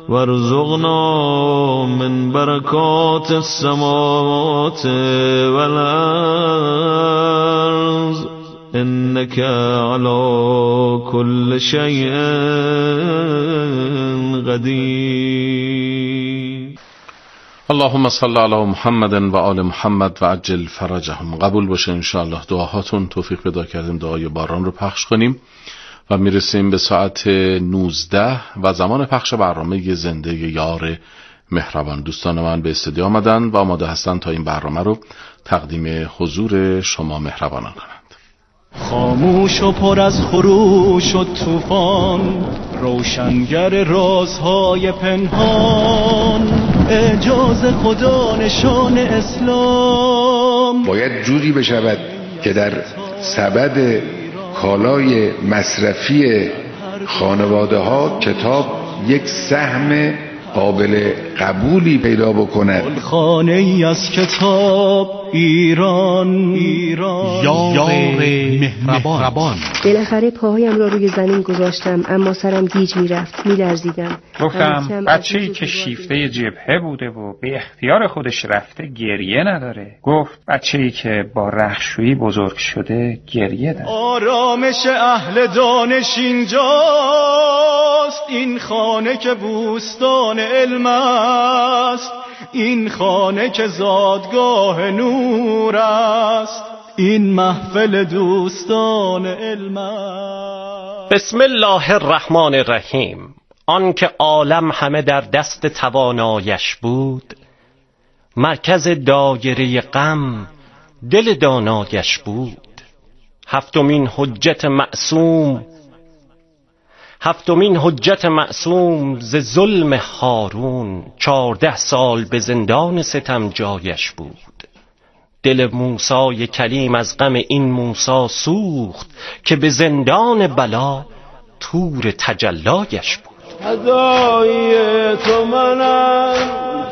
وارزقنا من برکات السماوات والارض انك على كل شيء قدیر. اللهم صل علی محمد و آل محمد و عجل فرجهم. قبول باشه انشاءالله دعاهاتون. توفیق پیدا کردیم دعای باران رو پخش کنیم و میرسیم به ساعت 19 و زمان پخش برنامه زنده یار مهربان. دوستان من به استودیو آمدن و آماده هستن تا این برنامه رو تقدیم حضور شما مهربانان کنند. خاموش و پر از خروش و طوفان، روشنگر رازهای پنهان، اعجاز خدا نشان اسلام. باید جوری بشود که در سبد کالای مصرفی خانواده ها کتاب یک سهم قابل قبولی پیدا بکند. خانه ای از کتاب ایران یار مهربان. بالاخره پاهایم را روی زمین گذاشتم، اما سرم گیج میرفت، میلرزیدم. گفتم بچه‌ای که شیفته جبهه بوده و به اختیار خودش رفته گریه نداره. گفت بچه‌ای که با رختشویی بزرگ شده گریه داره. آرامش اهل دانش اینجاست، این خانه که بوستان علم است، این خانه که زادگاه نور است، این محفل دوستان علم است. بسم الله الرحمن الرحیم. آن که عالم همه در دست توانایش بود، مرکز دایره غم دل دانایش بود. هفتمین حجت معصوم ز ظلم هارون، 14 سال به زندان ستم جایش بود. دل موسی کلیم از غم این موسی سوخت، که به زندان بلا تور تجلایش بود. هدای تو منم،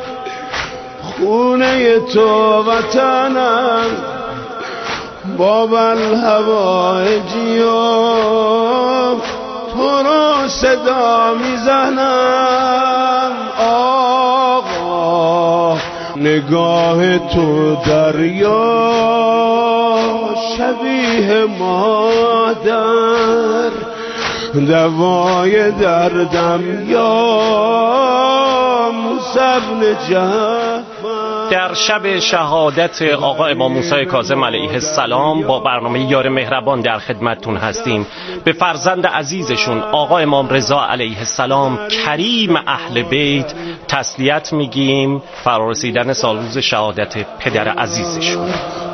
خونه تو وطنم، باب الهوایجیام تو رو صدا میزنم. آقا نگاه تو دریا شبیه مادر، دوای دردم یا موسی بن جعفر. در شب شهادت آقا امام موسی کاظم علیه السلام با برنامه یار مهربان در خدمتتون هستیم. به فرزند عزیزشون آقا امام رضا علیه السلام کریم اهل بیت تسلیت میگیم فرارسیدن سالروز شهادت پدر عزیزشون.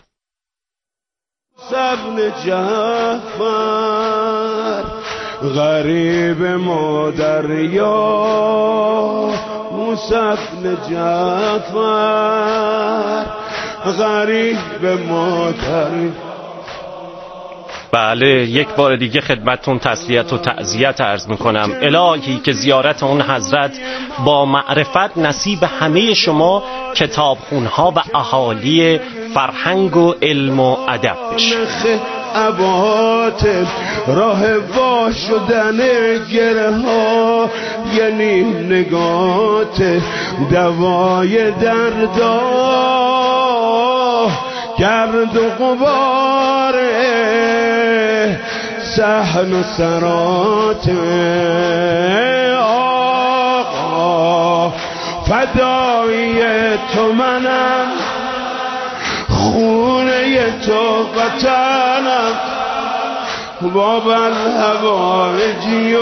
سبن جعفر غریب مادر یا موسی بن جعفر غریب مادر. بله، یک بار دیگه خدمتتون تسلیت و تعزیت عرض میکنم. الهی که زیارت اون حضرت با معرفت نصیب همه شما کتابخونها و اهالی فرهنگ و علم و ادب بشه. ابات راه وا شدن گره ها، یعنی نگات دوای دردا، گرد و غبار صحن و سرات. آقا فدای تو منم، خونه تو وطنم، باب الهوایجی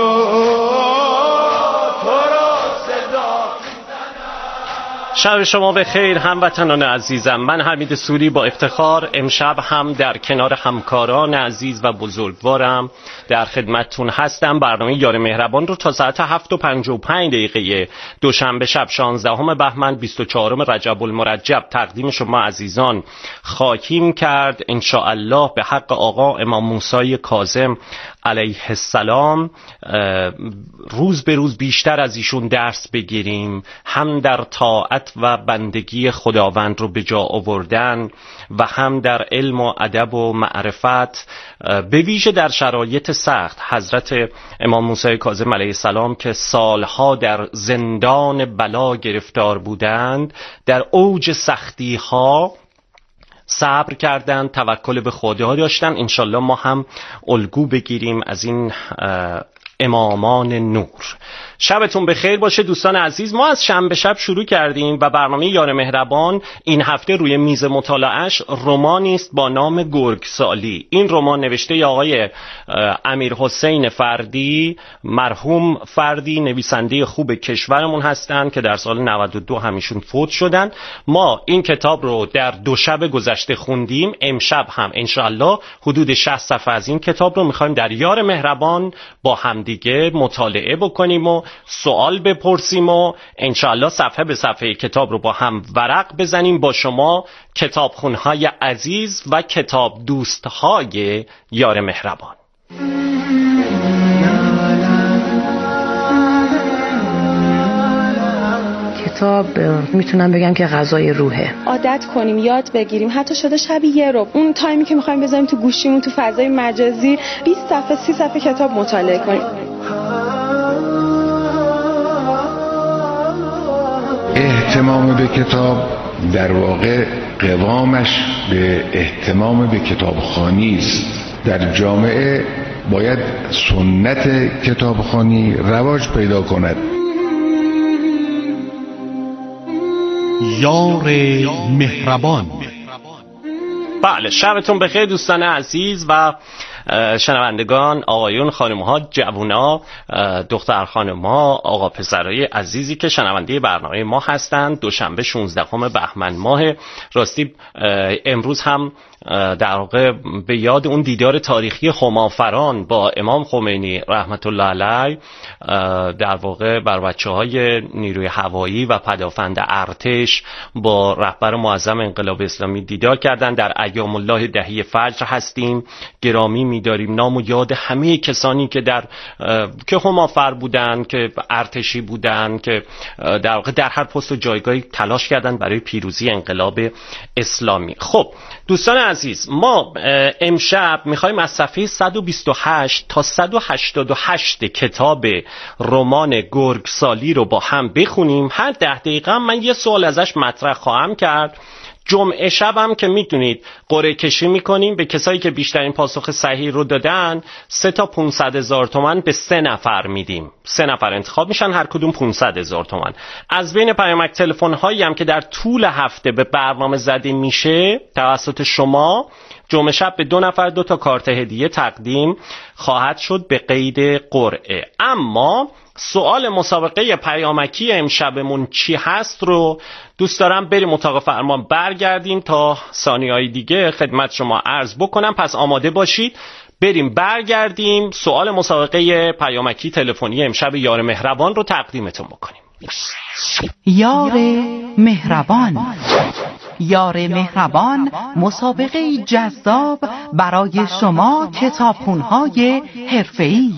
شب شما به خیر هموطنان عزیزم. من حمید سوری با افتخار امشب هم در کنار همکاران عزیز و بزرگوارم در خدمتتون هستم. برنامه یار مهربان رو تا ساعت 7:55 دوشنبه شب 16 بهمن 24 رجب المرجب تقدیم شما عزیزان خواهیم کرد ان شاء الله به حق آقا امام موسی کاظم علیه السلام روز به روز بیشتر از ایشون درس بگیریم، هم در طاعت و بندگی خداوند رو به جا آوردن و هم در علم و ادب و معرفت، به ویژه در شرایط سخت. حضرت امام موسی کاظم علیه السلام که سالها در زندان بلا گرفتار بودند، در اوج سختی ها صبر کردند، توکل به خدا داشتن. انشالله ما هم الگو بگیریم از این امامان نور. شبتون بخیر باشه دوستان عزیز. ما از شنبه شب شروع کردیم و برنامه یار مهربان این هفته روی میز مطالعهش رمانی است با نام گرگسالی. این رمان نوشته آقای امیر حسین فردی، مرحوم فردی، نویسنده خوب کشورمون هستند که در سال 92 همیشون فوت شدن. ما این کتاب رو در 2 شب گذشته خوندیم. امشب هم انشالله حدود 60 صفحه از این کتاب رو میخوایم در یار مهربان با همدیگه مطالعه بکنیم و سوال بپرسیم و انشاءالله صفحه به صفحه کتاب رو با هم ورق بزنیم با شما کتابخونهای عزیز و کتاب دوستهای یار مهربان. کتاب میتونم بگم که غذای روحه. عادت کنیم، یاد بگیریم، حتی شده شبی 1 ربع اون تایمی که میخوایم بذاریم تو گوشیمون تو فضای مجازی 20 صفحه 30 صفحه کتاب مطالعه کنیم. اهتمام به کتاب در واقع قوامش به اهتمام به کتابخوانی است. در جامعه باید سنت کتابخوانی رواج پیدا کند. یار مهربان. بله، شبتون بخیر دوستان عزیز و شنوندگان، آقایون، خانم‌ها، جوونا، دختر خانم‌ها، آقا پسرای عزیزی که شنونده برنامه ما هستند. دوشنبه 16 بهمن ماه. راستی امروز هم در واقع به یاد اون دیدار تاریخی خمافران با امام خمینی رحمت الله علیه در واقع بر بچه‌های نیروی هوایی و پدافند ارتش با رهبر معظم انقلاب اسلامی دیدار کردند. در ایام الله دهی فجر هستیم. گرامی می‌داریم نام و یاد همه کسانی که که خمافر بودند، که ارتشی بودند، که در واقع در هر پست و جایگاهی تلاش کردند برای پیروزی انقلاب اسلامی. خب دوستان عزیز، ما امشب میخوایم از صفحه 128 تا 188 کتاب رمان گرگسالی رو با هم بخونیم. هر 10 دقیقه من یه سوال ازش مطرح خواهم کرد. جمعه شب هم که میدونید قرعه کشی میکنیم، به کسایی که بیشترین پاسخ صحیح رو دادن 3 تا 500,000 تومان به 3 نفر میدیم. 3 نفر انتخاب میشن، هر کدوم 500,000 تومان. از بین پیامک تلفن هایی هم که در طول هفته به برنامه زده میشه توسط شما، جمعه شب به 2 نفر 2 تا کارت هدیه تقدیم خواهد شد به قید قرعه. اما سوال مسابقه پیامکی امشبمون چی هست رو دوست دارم بریم اتاق فرمان برگردیم تا ثانیه‌های دیگه خدمت شما عرض بکنم. پس آماده باشید، بریم برگردیم سوال مسابقه پیامکی تلفنی امشب یار مهربان رو تقدیمتون بکنیم. یار مهربان. یار مهربان مسابقه جذاب برای شما کتابخونهای حرفه‌ای.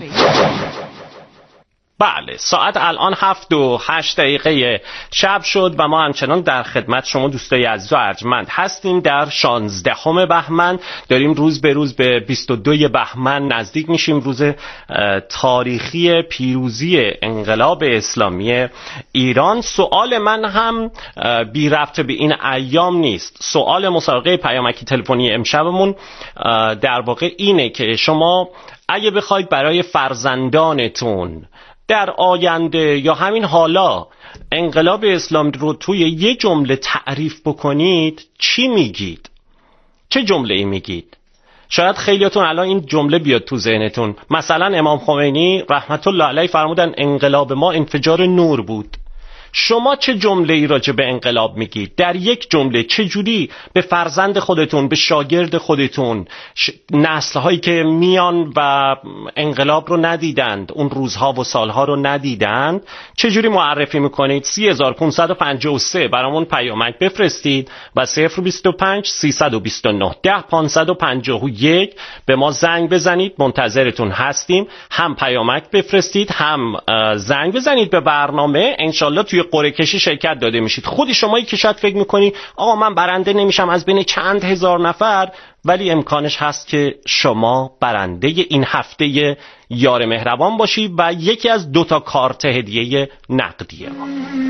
بله، ساعت الان 7 و 8 دقیقه شب شد و ما همچنان در خدمت شما دوستای عزیز و ارجمند هستیم. در 16 بهمن داریم روز به روز به 22 بهمن نزدیک میشیم، روز تاریخی پیروزی انقلاب اسلامی ایران. سوال من هم بی ربط به این ایام نیست. سوال مسابقه پیامکی تلفنی امشبمون در واقع اینه که شما اگه بخواید برای فرزندانتون در آینده یا همین حالا انقلاب اسلامی رو توی یه جمله تعریف بکنید، چی میگید؟ چه جمله ای میگید؟ شاید خیلیاتون الان این جمله بیاد تو ذهنتون. مثلا امام خمینی رحمت الله علیه فرمودن انقلاب ما انفجار نور بود. شما چه جمله‌ای راجع به انقلاب میگید؟ در یک جمله چه جوری به فرزند خودتون، به شاگرد خودتون، نسل‌هایی که میان و انقلاب رو ندیدند، اون روزها و سالها رو ندیدند، چه جوری معرفی میکنید؟ 3553 برامون پیامک بفرستید و 025 329 10551 به ما زنگ بزنید. منتظرتون هستیم. هم پیامک بفرستید، هم زنگ بزنید به برنامه. انشالله توی قرعه کشی شرکت داده میشید. خودی شمایی که شاید فکر میکنی آقا من برنده نمیشم از بین چند هزار نفر، ولی امکانش هست که شما برنده این هفته یار مهربان باشی و یکی از 2 کارت هدیه نقدیه ما.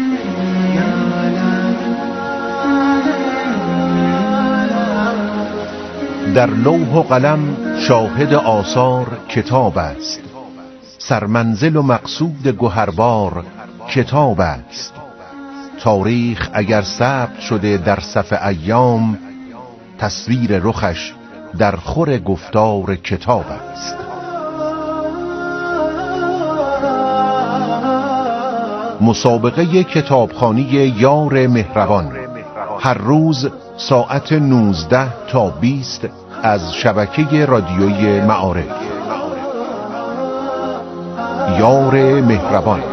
در لوح و قلم شاهد آثار کتاب است، سرمنزل و مقصود گوهربار کتاب است. تاریخ اگر ثبت شده در صفحه ایام، تصویر رخش در خور گفتار کتاب است. مسابقه کتابخوانی یار مهربان هر روز ساعت 19 تا 20 از شبکه رادیوی معارف. یار مهربان.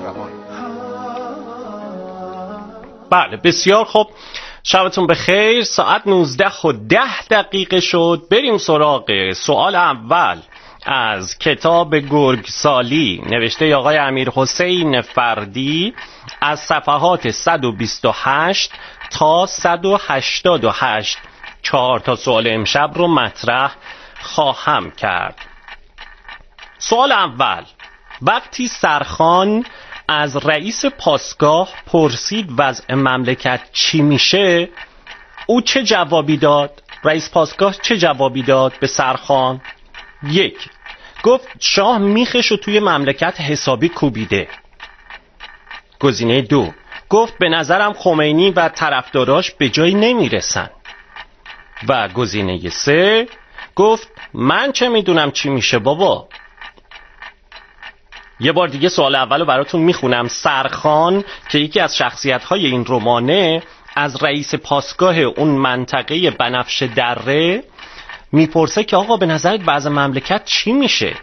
بله بسیار خوب، شبتون بخیر. ساعت 19:10 شد. بریم سراغ سوال اول از کتاب گرگسالی نوشته آقای امیرحسین فردی از صفحات 128 تا 188. 4 تا سوال امشب رو مطرح خواهم کرد. سوال اول: وقتی سرخان از رئیس پاسگاه پرسید وضع مملکت چی میشه، او چه جوابی داد؟ رئیس پاسگاه چه جوابی داد به سرخان؟ 1. گفت شاه میخشو توی مملکت حسابی کوبیده. گزینه 2. گفت به نظرم خمینی و طرفداراش به جایی نمیرسن. و گزینه 3. گفت من چه میدونم چی میشه بابا. یه بار دیگه سوال اولو براتون میخونم. سرخان که یکی از شخصیت‌های این رمانه از رئیس پاسگاه اون منطقه بنفشه دره میپرسه که آقا به نظرت وضع مملکت چی میشه؟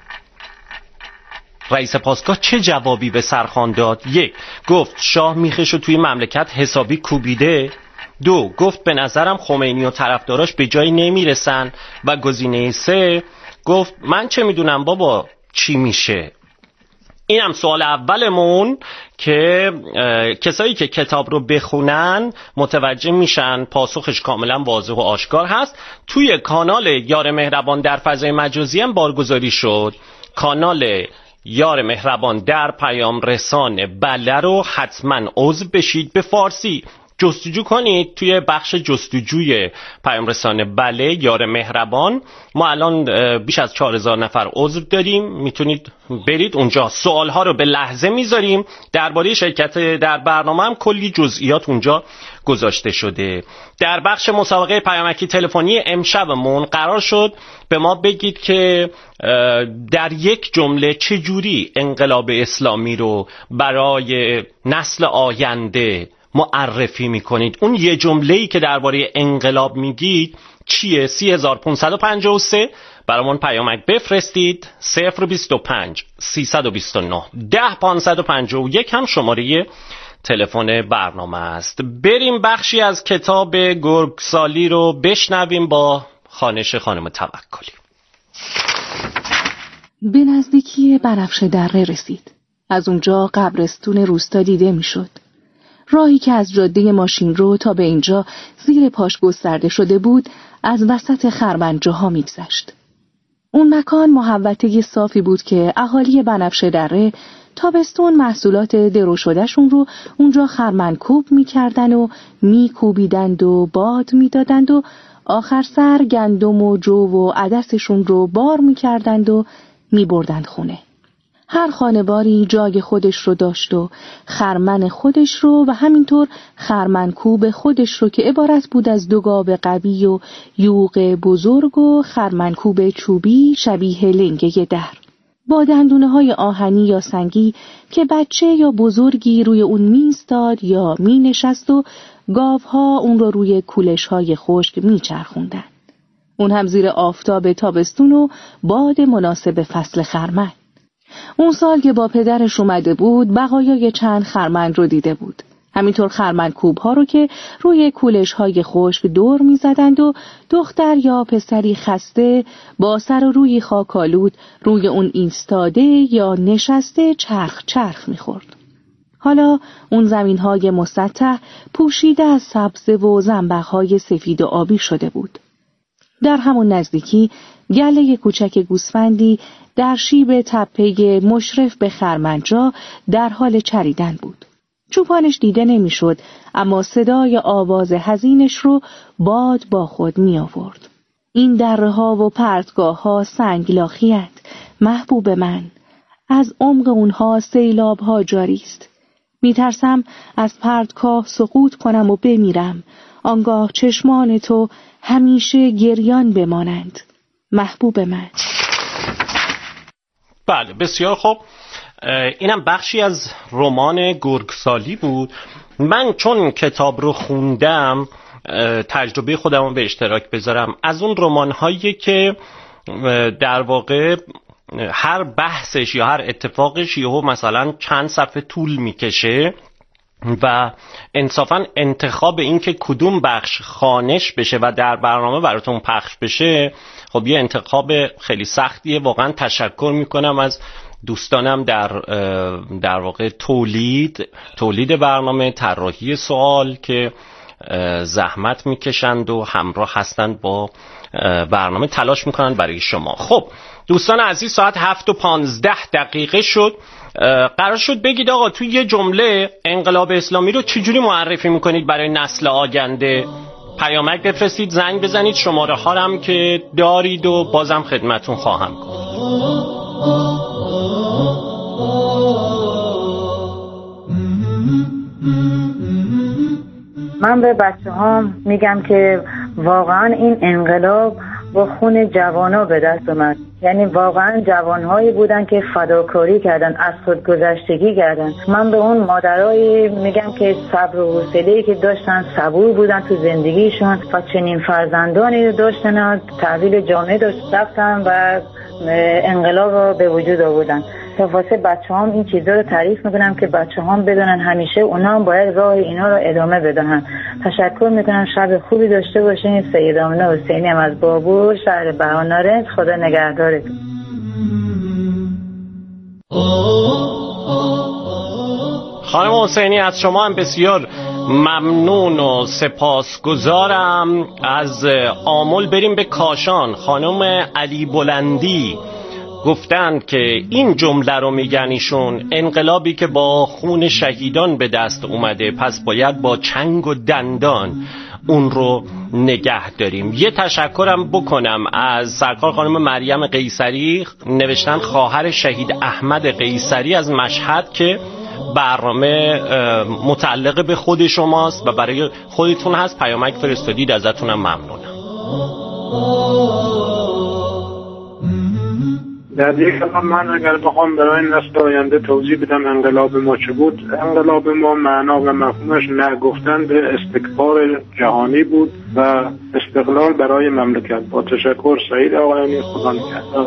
رئیس پاسگاه چه جوابی به سرخان داد؟ 1. گفت شاه میخشو توی مملکت حسابی کوبیده. 2. گفت به نظرم خمینی و طرفداراش به جایی نمیرسن. و گزینه 3. گفت من چه میدونم بابا چی میشه. این هم سوال اولمون که کسایی که کتاب رو بخونن متوجه میشن پاسخش کاملا واضح و آشکار هست. توی کانال یار مهربان در فضای مجازی هم بارگذاری شد. کانال یار مهربان در پیام رسان بله رو حتما عضو بشید. به فارسی جستجو کنید توی بخش جستجوی پیام رسانه بله یار مهربان. ما الان بیش از 4000 نفر عضو داریم. میتونید برید اونجا. سوالها رو به لحظه میذاریم. درباره شرکت در برنامه هم کلی جزئیات اونجا گذاشته شده. در بخش مسابقه پیامکی تلفنی امشبمون قرار شد به ما بگید که در یک جمله چجوری انقلاب اسلامی رو برای نسل آینده معرفی میکنید. اون یه جمله‌ای که درباره انقلاب میگید چیه؟ 3553 برامون پیامک بفرستید. 025 329 10551 هم شماره تلفن برنامه است. بریم بخشی از کتاب گرگسالی رو بشنویم با خوانش خانم توکلی. به نزدیکی بنفشه دره رسید. از اونجا قبرستون روستا دیده میشد. راهی که از جاده ماشین رو تا به اینجا زیر پاش گسترده شده بود از وسط خرمنجاها میگذشت. اون مکان محوطه صافی بود که اهالی بنفشه دره تابستون محصولات درو شدهشون رو اونجا خرمنکوب میکردن و میکوبیدند و باد میدادند و آخر سر گندم و جو و عدسشون رو بار میکردند و میبردند خونه. هر خانواری جای خودش رو داشت و خرمن خودش رو و همینطور خرمنکوب خودش رو که عبارت بود از 2 گاو قوی و یوغ بزرگ و خرمنکوب چوبی شبیه لنگه در. با دندونه‌های آهنی یا سنگی که بچه یا بزرگی روی اون می‌ایستاد یا می‌نشست و گاوها اون رو روی کولش‌های خشک می‌چرخوندن. اون هم زیر آفتاب تابستون و باد مناسب فصل خرمن. اون سال که با پدرش اومده بود بقایای چند خرمن رو دیده بود. همینطور خرمنکوب‌ها رو که روی کولش‌های خشک دور می‌زدند و دختر یا پسری خسته با سر و روی خاک‌آلود روی اون ایستاده یا نشسته چرخ می‌خورد. حالا اون زمین‌های مسطح پوشیده از سبزه و زنبق‌های سفید و آبی شده بود. در همون نزدیکی گله کوچک گوسفندی در شیب تپه مشرف به خرمنجا در حال چریدن بود. چوپانش دیده نمیشد، اما صدای آواز حزینش رو باد با خود می آورد. این درها و پرتگاه سنگلاخی‌اند، محبوب من. از عمق اونها سیلاب‌ها جاری است. میترسم از پرتگاه سقوط کنم و بمیرم، آنگاه چشمان تو همیشه گریان بمانند، محبوب من. بله، بسیار خوب. اینم بخشی از رمان گرگسالی بود. من چون کتاب رو خوندم تجربه خودم رو به اشتراک بذارم. از اون رمان‌هایی که در واقع هر بحثش یا هر اتفاقش یهو مثلا چند صفحه طول میکشه و انصافا انتخاب این که کدوم بخش خوانش بشه و در برنامه براتون پخش بشه خب یه انتخاب خیلی سختیه. واقعا تشکر میکنم از دوستانم در واقع تولید برنامه، طراحی سوال که زحمت میکشند و همراه هستند با برنامه، تلاش میکنند برای شما. خب دوستان عزیز، ساعت 7:15 شد. قرار شد بگید آقا توی یه جمله انقلاب اسلامی رو چجوری معرفی میکنید برای نسل آینده؟ پیامک بفرستید، زنگ بزنید، شماره ها هم که دارید و بازم خدمتون خواهم گفت. من به بچه ها میگم که واقعا این انقلاب با خون جوانا به دست اومد. یعنی واقعا جوانهایی بودن که فداکاری کردن، از خودگذشتگی کردن. من به اون مادرایی میگم که صبر و حوصله‌ای که داشتن، صبور بودن تو زندگیشون و چنین فرزندانی رو داشتن، تحویل جامعه داشتن و انقلاب رو به وجود آوردن. تا واسه بچه‌هام این چیزا رو تعریف میکنم که بچه‌هام بدونن همیشه اونا هم باید راه اینا رو ادامه بدن. تشکر میکنم، شب خوبی داشته باشین. سید آمنه حسینی هم از بابور، شهر بهانارنج. خدا نگهدارتون. خانم حسینی از شما هم بسیار ممنون و سپاسگزارم. از آمل بریم به کاشان. خانم علی بلندی گفتند که این جمله رو میگن ایشون: انقلابی که با خون شهیدان به دست اومده، پس باید با چنگ و دندان اون رو نگه داریم. یه تشکرم بکنم از سرکار خانم مریم قیصری، نوشتن خواهر شهید احمد قیصری از مشهد، که برنامه متعلق به خود شماست و برای خودتون هست. پیامک فرستادید، ازتونم ممنونم. در یک کلام من اگر بخوام برای نسل آینده توضیح بدم انقلاب ما چه بود، انقلاب ما معنا و مفهومش نگفتن به استکبار جهانی بود و استقلال برای مملکت. با تشکر، سعید آقایانی، خدا نگهدار.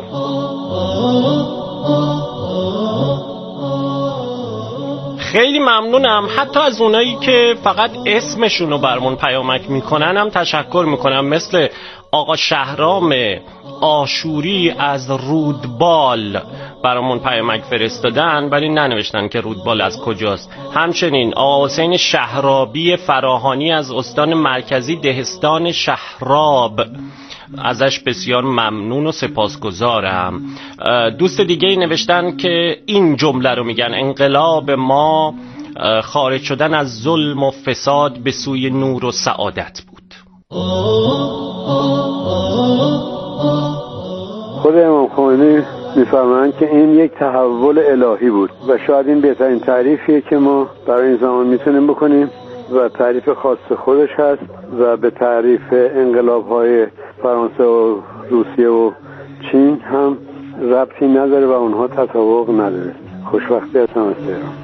خیلی ممنونم. حتی از اونایی که فقط اسمشونو برمون پیامک میکنن هم تشکر میکنم، مثل آقا شهرام آشوری از رودبال برامون پیامک فرستادن ولی ننوشتن که رودبال از کجاست. همچنین آقا حسین شهرابی فراهانی از استان مرکزی دهستان شهراب، ازش بسیار ممنون و سپاسگزارم. دوست دیگه نوشتن که این جمله رو میگن: انقلاب ما خارج شدن از ظلم و فساد به سوی نور و سعادت بود. خود امام خمینی میفرمایند که این یک تحول الهی بود و شاید این بهترین تعریفیه که ما برای این زمان میتونیم بکنیم و تعریف خاص خودش هست و به تعریف انقلاب‌های فرانسه و روسیه و چین هم ربطی نداره و اونها تطابق نداره. خوشبختی هستم از تهران.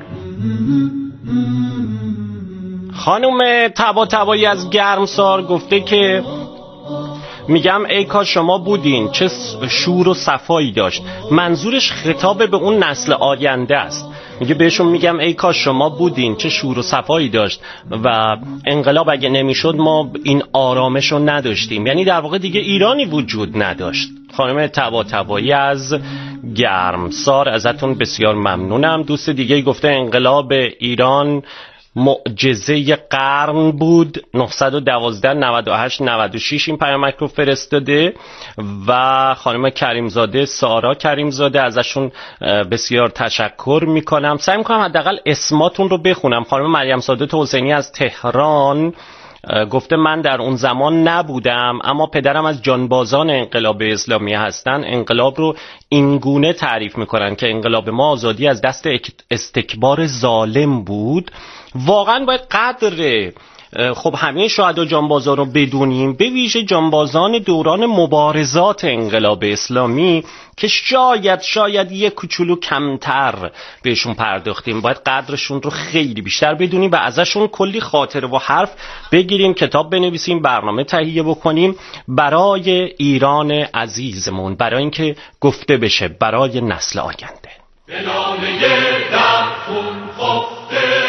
خانم طباطبایی از گرمسار گفته که میگم ای کاش شما بودین، چه شور و صفایی داشت. منظورش خطاب به اون نسل آینده است. میگه بهشون میگم ای کاش شما بودین، چه شور و صفایی داشت و انقلاب اگه نمیشد ما این آرامش رو نداشتیم. یعنی در واقع دیگه ایرانی وجود نداشت. خانم طباطبایی از گرمسار ازتون بسیار ممنونم. دوست دیگه گفته انقلاب ایران معجزه قرن بود. 912 98 96 این پیامک رو فرستاده و خانم کریمزاده سارا کریمزاده ازشون بسیار تشکر میکنم. سعی میکنم حداقل اسماتون رو بخونم. خانم مریم سادات حسینی از تهران گفته من در اون زمان نبودم اما پدرم از جانبازان انقلاب اسلامی هستن. انقلاب رو اینگونه تعریف میکنن که انقلاب ما آزادی از دست استکبار ظالم بود. واقعا باید قدر خب همه شهدا جانبازان رو بدونیم، به ویژه جانبازان دوران مبارزات انقلاب اسلامی که شاید یک کوچولو کمتر بهشون پرداختیم. باید قدرشون رو خیلی بیشتر بدونیم و ازشون کلی خاطره و حرف بگیریم، کتاب بنویسیم، برنامه تهیه بکنیم برای ایران عزیزمون، برای اینکه گفته بشه برای نسل آینده. بلانه در خون خفته،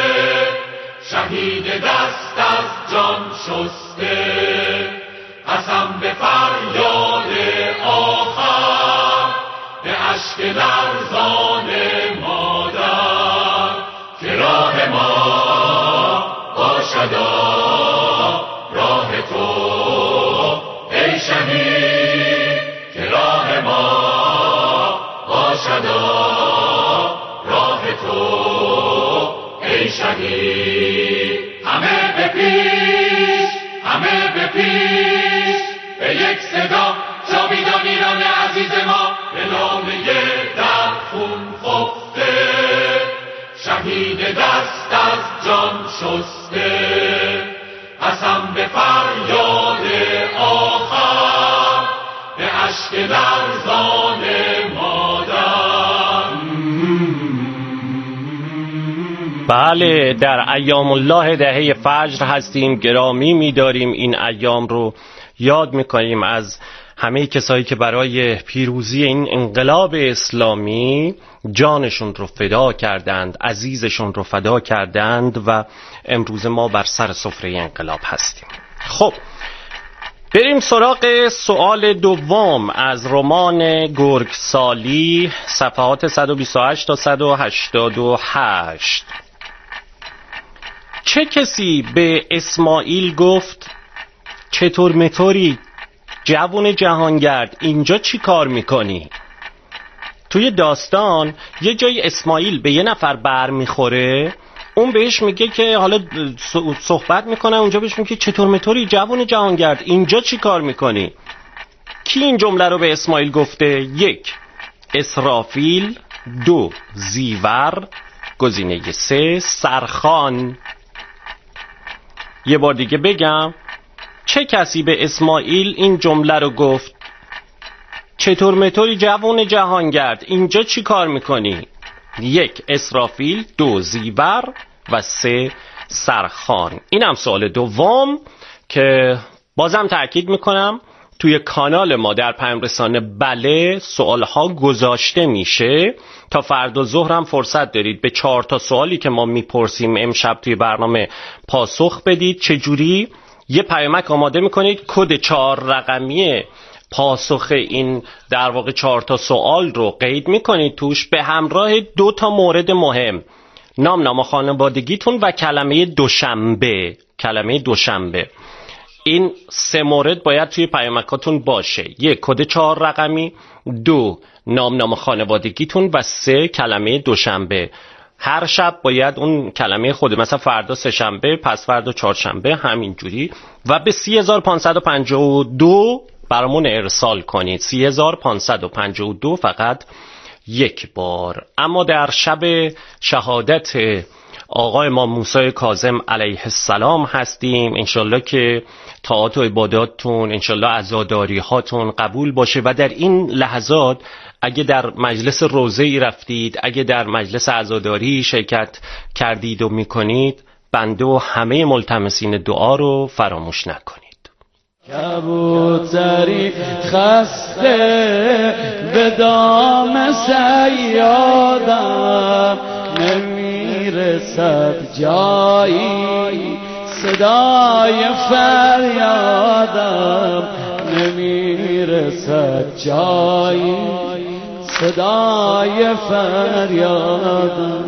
شهید دست از جان شسته، قسم به فریاد آخر، به اشک لرزان مادر، که راه ما باشد راه تو ای شهید، که راه ما باشد راه تو ای شهید. همه به پیش، همه به پیش، به یک صدا جاویدان ایران عزیز ما، به نامه در خون خفته، شهید دست از جان شسته، قسم به فریاد آخر، به اشک لرزان مادر. بله، در ایام الله دهه فجر هستیم، گرامی می‌داریم این ایام رو، یاد می‌کنیم از همه کسایی که برای پیروزی این انقلاب اسلامی جانشون رو فدا کردند، عزیزشون رو فدا کردند و امروز ما بر سر سفره انقلاب هستیم. خب بریم سراغ سوال دوم از رمان گرگسالی، صفحات 128 تا 188. چه کسی به اسماعیل گفت چطور مطوری جوون جهانگرد، اینجا چی کار میکنی؟ توی داستان یه جای اسماعیل به یه نفر بر میخوره، اون بهش میگه که حالا صحبت میکنه، اونجا بهش میگه چطور مطوری جوون جهانگرد، اینجا چی کار میکنی؟ کی این جمله رو به اسماعیل گفته؟ 1 اسرافیل، 2 زیور، گزینه 3 سرخان. یه بار دیگه بگم، چه کسی به اسماعیل این جمله رو گفت چطور مطوری جوون جهانگرد، اینجا چی کار میکنی؟ 1 اسرافیل، 2 زیور و 3 سرخان. اینم سوال دوم که بازم تأکید میکنم توی کانال ما در پیام رسانه بله سوالها گذاشته میشه. تا فردا ظهر هم فرصت دارید به 4 تا سوالی که ما میپرسیم امشب توی برنامه پاسخ بدید. چجوری؟ یه پیامک آماده میکنید، کد 4 رقمی پاسخ این در واقع 4 تا سوال رو قید میکنید توش، به همراه 2 تا مورد مهم، نام خانوادگیتون و کلمه دوشنبه. کلمه دوشنبه، این 3 مورد باید توی پیامکاتون باشه. 1 کد 4 رقمی، 2 نام خانوادگیتون و 3 کلمه دوشنبه. هر شب باید اون کلمه خود، مثلا فردا سه شنبه، پس فردا چهارشنبه، همینجوری و به 3552 برامون ارسال کنید. 3552 فقط 1 بار. اما در شب شهادت آقا امام موسی کاظم علیه السلام هستیم. انشالله که طاعات و عباداتتون، انشالله عزاداری هاتون قبول باشه و در این لحظات اگه در مجلس روزه‌ای رفتید، اگه در مجلس عزاداری شرکت کردید و میکنید، بنده و همه ملتمسین دعا رو فراموش نکنید. کبوتری خسته به دام صیادم، نمیرسد جایی صدای فریادم، نمیرسد جایی صدای فریادم.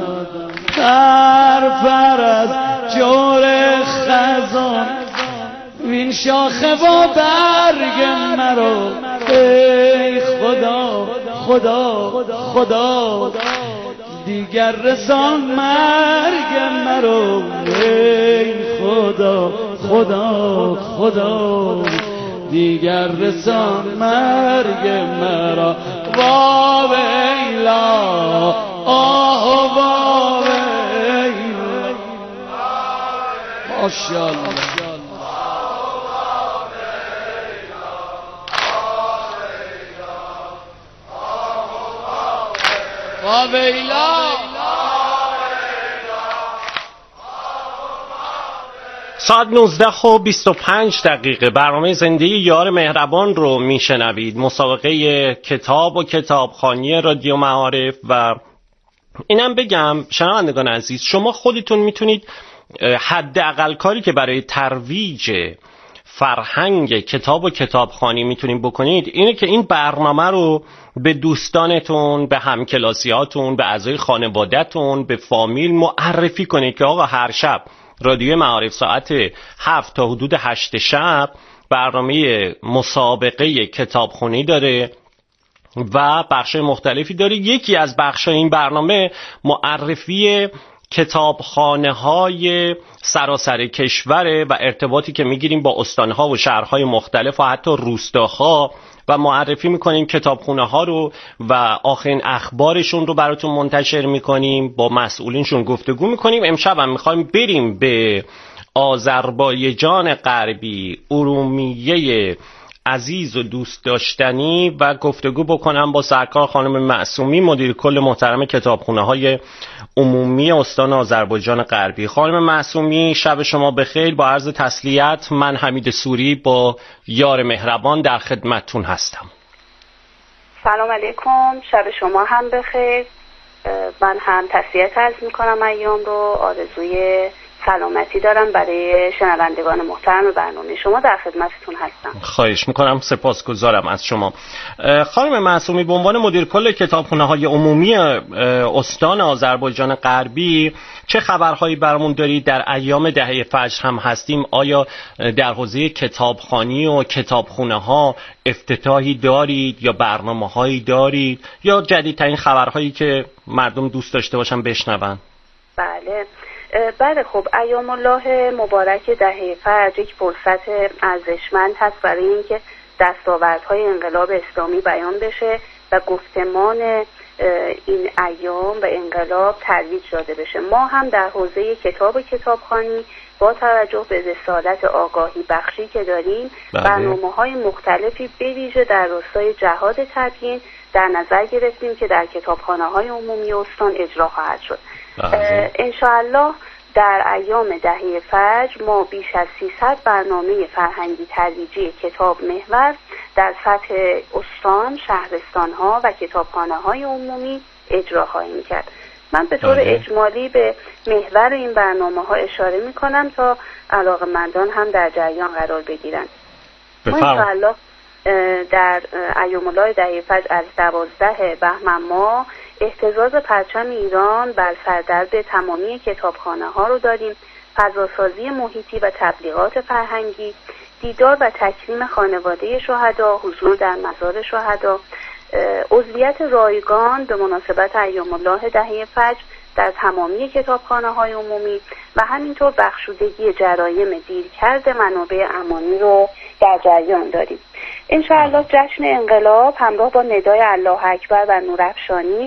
پر از جور خزان وین شاخه و برگ مرو، ای خدا خدا خدا دیگر رسان مرگ مرو، ای خدا خدا خدا دیگر رسان مرگ مرا. وا ویلا آه وا ویلا ماشاءالله. ساعت 19:25 برنامه زندگی یار مهربان رو میشنوید. مسابقه کتاب و کتابخوانی رادیو معارف. و اینم بگم شنوندگان عزیز، شما خودتون میتونید حداقل کاری که برای ترویج فرهنگ کتاب و کتابخوانی میتونید بکنید اینه که این برنامه رو به دوستانتون، به همکلاسیاتون، به اعضای خانواده‌تون، به فامیل معرفی کنید که آقا هر شب رادیو معارف ساعت 7 تا حدود 8 شب برنامه مسابقه کتابخوانی داره و بخش مختلفی داره. یکی از بخش‌های این برنامه معرفی کتابخانه‌های سراسر کشوره و ارتباطی که میگیریم با استان‌ها و شهرهای مختلف و حتی روستاها و معرفی میکنیم کتابخونه‌ها رو و آخرین اخبارشون رو براتون منتشر میکنیم، با مسئولینشون گفتگو میکنیم. امشب هم میخوایم بریم به آذربایجان غربی، ارومیه عزیز و دوست داشتنی، و گفتگو بکنم با سرکار خانم معصومی، مدیر کل محترم کتابخونه‌های عمومی استان آذربایجان غربی. خانم معصومی شب شما بخیر. با عرض تسلیت من حمید سوری با یار مهربان در خدمتتون هستم. سلام علیکم، شب شما هم بخیر. من هم تسلیت عرض میکنم ایام رو. آرزوی سلامتی دارم برای شنوندگان محترم برنامه شما، در خدمتتون هستم. خواهش میکنم، سپاسگزارم از شما. خانم معصومی، به عنوان مدیر کل کتابخانه‌های عمومی استان آذربایجان غربی چه خبرهایی برامون دارید؟ در ایام دهه فجر هم هستیم. آیا در حوزه کتابخوانی و کتابخانه‌ها افتتاحی دارید یا برنامه‌هایی دارید یا جدیدترین خبرهایی که مردم دوست داشته باشن بشنون؟ بله خب، ایام الله مبارک دهه فجر یک فرصت ارزشمند هست برای اینکه دستاوردهای انقلاب اسلامی بیان بشه و گفتمان این ایام و انقلاب ترویج داده بشه. ما هم در حوزه کتاب و کتابخوانی با توجه به رسالت آگاهی بخشی که داریم برنامه‌های مختلفی به ویژه در راستای جهاد تبیین در نظر گرفتیم که در کتابخانه‌های عمومی استان اجرا خواهد شد. انشاءالله در ایام دهه فجر ما بیش از 300 برنامه فرهنگی ترویجی کتاب محور در سطح استان، شهرستان‌ها و کتابخانه‌های عمومی اجرا خواهیم کرد. من به طور اجمالی به محور این برنامه‌ها اشاره می‌کنم تا علاقه‌مندان هم در جریان قرار بگیرند. ما انشاءالله در ایام الله دهه فجر از 12 بهمن ماه اهتزاز پرچم ایران بر سردرد تمامی کتابخانه‌ها رو داریم، فضاسازی محیطی و تبلیغات فرهنگی، دیدار و تکریم خانواده شهدا، حضور در مزار شهدا، عضویت رایگان به مناسبت ایام الله دهه فجر در تمامی کتابخانه‌های عمومی و همینطور بخشودگی جرایم دیرکرد منابع امانی رو در جریان داریم. انشاءالله جشن انقلاب همراه با ندای الله اکبر و نورافشانی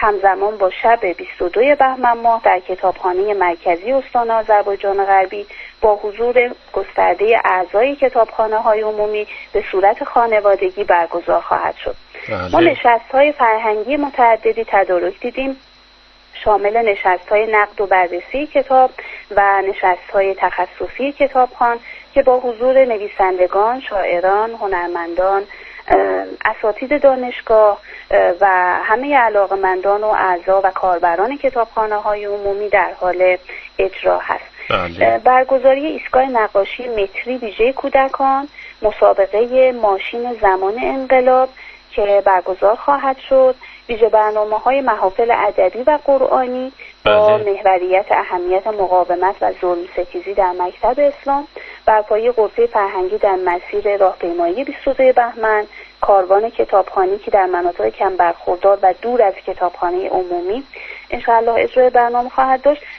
همزمان با شب 22 بهمن ماه در کتابخانه مرکزی استان آذربایجان غربی با حضور گسترده اعضای کتابخانه‌های عمومی به صورت خانوادگی برگزار خواهد شد. ما نشست‌های فرهنگی متعددی تدارک دیدیم، شامل نشست‌های نقد و بررسی کتاب و نشست‌های تخصصی کتابخوان که با حضور نویسندگان، شاعران، هنرمندان، اساتید دانشگاه و همه علاقه‌مندان و اعضا و کاربران کتابخانه‌های عمومی در حال اجرا هست. برگزاری ایستگاه نقاشی متری ویژه کودکان، مسابقه ماشین زمان انقلاب که برگزار خواهد شد، ویژه برنامه‌های محافل ادبی و قرآنی با محوریت اهمیت مقاومت و ظلم ستیزی در مکتب اسلام، برپایی غرفه فرهنگی در مسیر راهپیمایی 22 بهمن، کاروان کتابخوانی که در مناطق کم برخوردار و دور از کتابخانه عمومی انشاءالله اجرای برنامه خواهد داشت